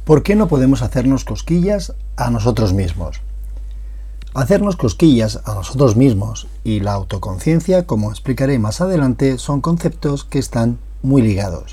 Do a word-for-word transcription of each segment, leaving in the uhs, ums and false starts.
¿Por qué no podemos hacernos cosquillas a nosotros mismos? Hacernos cosquillas a nosotros mismos y la autoconciencia, como explicaré más adelante, son conceptos que están muy ligados.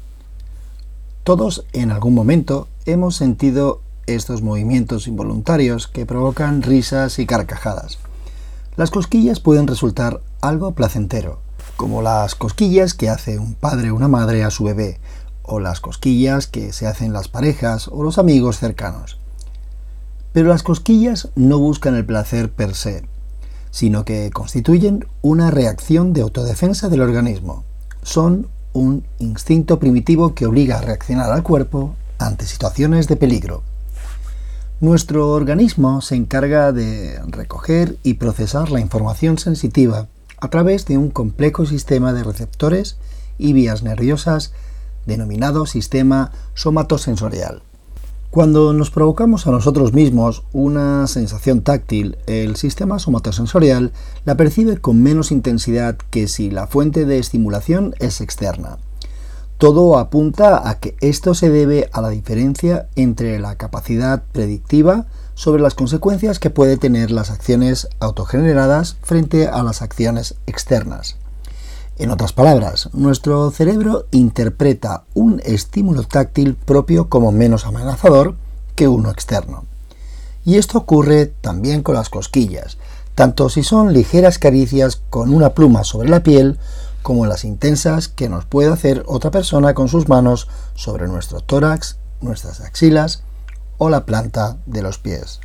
Todos en algún momento hemos sentido estos movimientos involuntarios que provocan risas y carcajadas. Las cosquillas pueden resultar algo placentero, como las cosquillas que hace un padre o una madre a su bebé, o las cosquillas que se hacen las parejas o los amigos cercanos. Pero las cosquillas no buscan el placer per se, sino que constituyen una reacción de autodefensa del organismo. Son un instinto primitivo que obliga a reaccionar al cuerpo ante situaciones de peligro. Nuestro organismo se encarga de recoger y procesar la información sensitiva a través de un complejo sistema de receptores y vías nerviosas denominado sistema somatosensorial. Cuando nos provocamos a nosotros mismos una sensación táctil, el sistema somatosensorial la percibe con menos intensidad que si la fuente de estimulación es externa. Todo apunta a que esto se debe a la diferencia entre la capacidad predictiva sobre las consecuencias que puede tener las acciones autogeneradas frente a las acciones externas. En otras palabras, nuestro cerebro interpreta un estímulo táctil propio como menos amenazador que uno externo. Y esto ocurre también con las cosquillas, tanto si son ligeras caricias con una pluma sobre la piel, como las intensas que nos puede hacer otra persona con sus manos sobre nuestro tórax, nuestras axilas o la planta de los pies.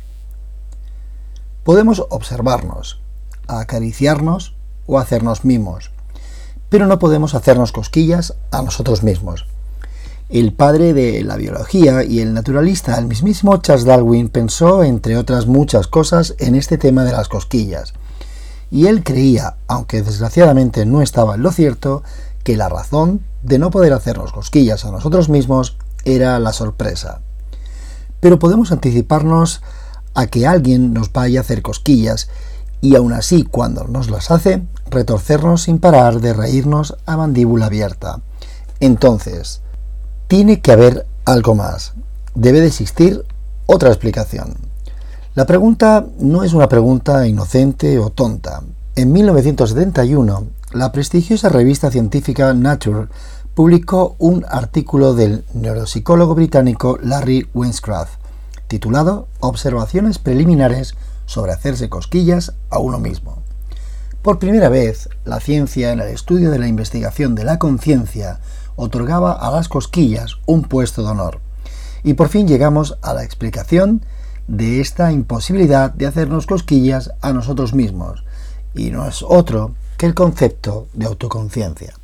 Podemos observarnos, acariciarnos o hacernos mimos, pero no podemos hacernos cosquillas a nosotros mismos. El padre de la biología y el naturalista, el mismísimo Charles Darwin, pensó, entre otras muchas cosas, en este tema de las cosquillas. Y él creía, aunque desgraciadamente no estaba en lo cierto, que la razón de no poder hacernos cosquillas a nosotros mismos era la sorpresa. Pero podemos anticiparnos a que alguien nos vaya a hacer cosquillas y aún así, cuando nos las hace, retorcernos sin parar de reírnos a mandíbula abierta. Entonces, tiene que haber algo más. Debe de existir otra explicación. La pregunta no es una pregunta inocente o tonta. En mil novecientos setenta y uno, la prestigiosa revista científica Nature publicó un artículo del neuropsicólogo británico Larry Wainscraft, titulado Observaciones preliminares sobre hacerse cosquillas a uno mismo. Por primera vez, la ciencia en el estudio de la investigación de la conciencia otorgaba a las cosquillas un puesto de honor. Y por fin llegamos a la explicación de esta imposibilidad de hacernos cosquillas a nosotros mismos, y no es otro que el concepto de autoconciencia.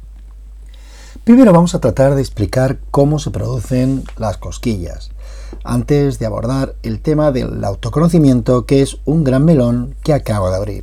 Primero vamos a tratar de explicar cómo se producen las cosquillas, antes de abordar el tema del autoconocimiento, que es un gran melón que acabo de abrir.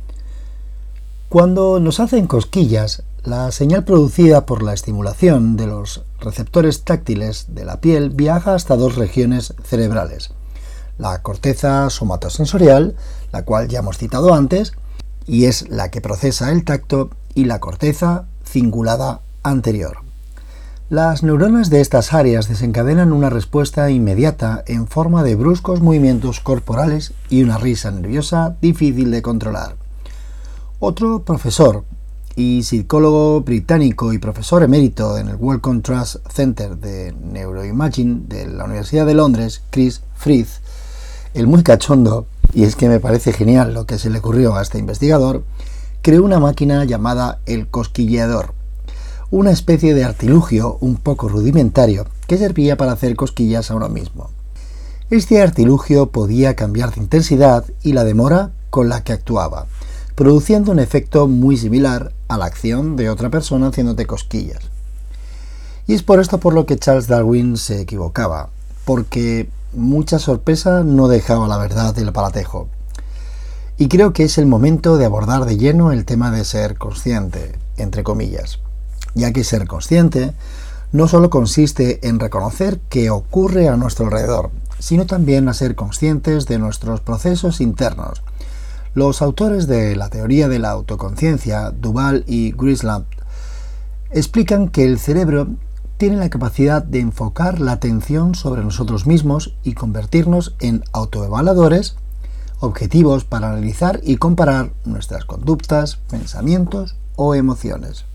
Cuando nos hacen cosquillas, la señal producida por la estimulación de los receptores táctiles de la piel viaja hasta dos regiones cerebrales: la corteza somatosensorial, la cual ya hemos citado antes, y es la que procesa el tacto, y la corteza cingulada anterior. Las neuronas de estas áreas desencadenan una respuesta inmediata en forma de bruscos movimientos corporales y una risa nerviosa difícil de controlar. Otro profesor y psicólogo británico y profesor emérito en el Wellcome Trust Center de Neuroimaging de la Universidad de Londres, Chris Frith, el muy cachondo, y es que me parece genial lo que se le ocurrió a este investigador, creó una máquina llamada el cosquilleador, una especie de artilugio un poco rudimentario que servía para hacer cosquillas a uno mismo. Este artilugio podía cambiar de intensidad y la demora con la que actuaba, produciendo un efecto muy similar a la acción de otra persona haciéndote cosquillas. Y es por esto por lo que Charles Darwin se equivocaba, porque mucha sorpresa no dejaba la verdad del aparatejo. Y creo que es el momento de abordar de lleno el tema de ser consciente, entre comillas, ya que ser consciente no solo consiste en reconocer qué ocurre a nuestro alrededor, sino también a ser conscientes de nuestros procesos internos. Los autores de la teoría de la autoconciencia, Duval y Grisland, explican que el cerebro tiene la capacidad de enfocar la atención sobre nosotros mismos y convertirnos en autoevaluadores objetivos para analizar y comparar nuestras conductas, pensamientos o emociones.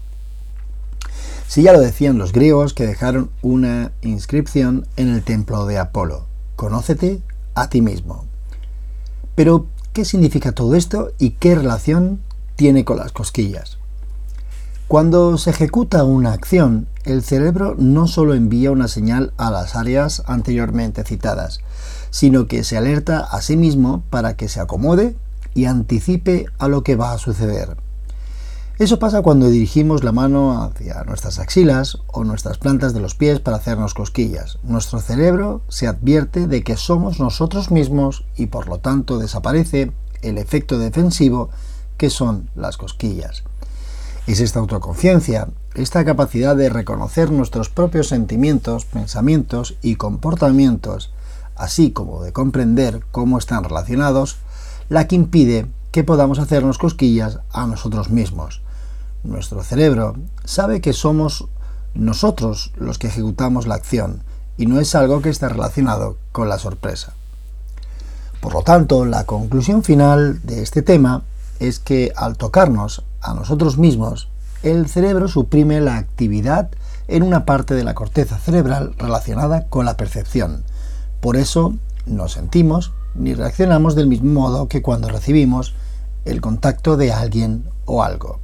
Si ya lo decían los griegos que dejaron una inscripción en el templo de Apolo: conócete a ti mismo. Pero, ¿qué significa todo esto y qué relación tiene con las cosquillas? Cuando se ejecuta una acción, el cerebro no solo envía una señal a las áreas anteriormente citadas, sino que se alerta a sí mismo para que se acomode y anticipe a lo que va a suceder. Eso pasa cuando dirigimos la mano hacia nuestras axilas o nuestras plantas de los pies para hacernos cosquillas. Nuestro cerebro se advierte de que somos nosotros mismos y por lo tanto desaparece el efecto defensivo que son las cosquillas. Es esta autoconciencia, esta capacidad de reconocer nuestros propios sentimientos, pensamientos y comportamientos, así como de comprender cómo están relacionados, la que impide que podamos hacernos cosquillas a nosotros mismos. Nuestro cerebro sabe que somos nosotros los que ejecutamos la acción y no es algo que esté relacionado con la sorpresa. Por lo tanto, la conclusión final de este tema es que al tocarnos a nosotros mismos, el cerebro suprime la actividad en una parte de la corteza cerebral relacionada con la percepción. Por eso no sentimos ni reaccionamos del mismo modo que cuando recibimos el contacto de alguien o algo.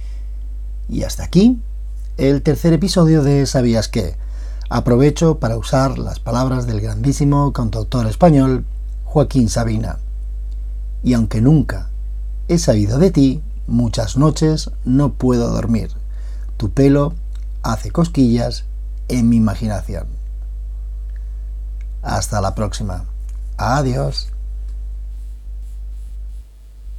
Y hasta aquí el tercer episodio de ¿Sabías qué? Aprovecho para usar las palabras del grandísimo cantautor español Joaquín Sabina. Y aunque nunca he sabido de ti, muchas noches no puedo dormir. Tu pelo hace cosquillas en mi imaginación. Hasta la próxima. Adiós.